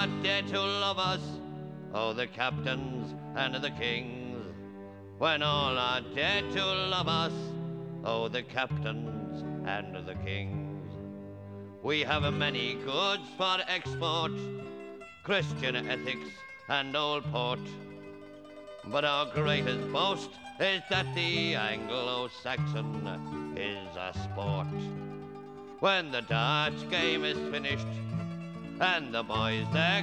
Dead to love us, oh the captains and the kings. When all are dead to love us, oh the captains and the kings. We have many goods for export, Christian ethics and old port. But our greatest boast is that the Anglo-Saxon is a sport. When the darts game is finished and the boys they're